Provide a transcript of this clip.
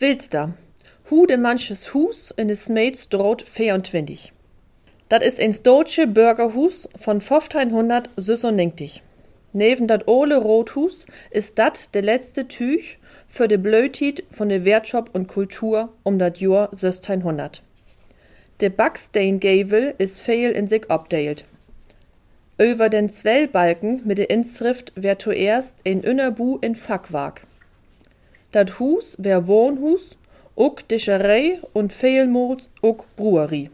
Wilster. Hu de manches Hus in de Smeetsdroot 24. Dat is een Deutsche Bürgerhus von 1596. Neben dat ole Rothus is dat de letzte Tüch für de Blötied von de Wirtschaft und Kultur dat Jahr 1600. De Backsteingevel is veel in sich opdeelt. Over den Zwellbalken mit de Inschrift wer zuerst een Innerbu in Fackwerk. Dat Hus wär Wohnhus, ook Discherei und vielmals ook Brewerie.